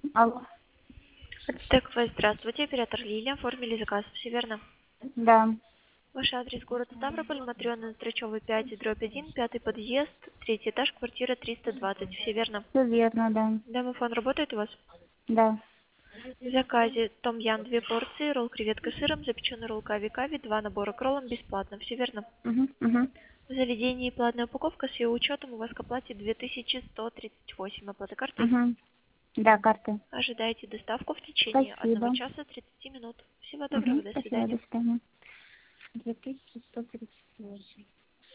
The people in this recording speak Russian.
Алло. Так, вы здравствуйте, оператор Лилия, оформили заказ, все верно? Да. Ваш адрес город Ставрополь, Матрёна Строчёва 5, дробь 1, пятый подъезд, третий этаж, квартира 320, все верно? Все верно, да. Домофон работает у вас? Да. В заказе том-ям 2 порции, ролл креветка с сыром, запеченный ролл кави-кави, 2 набора к роллам бесплатно, все верно? Угу, угу. В заведении платная упаковка с ее учетом у вас к оплате 2138, оплата картой. Угу. Да, карты. Ожидайте доставку в течение Спасибо. 1 часа 30 минут. Всего доброго, Угу. до Спасибо, свидания. до свидания. 2138.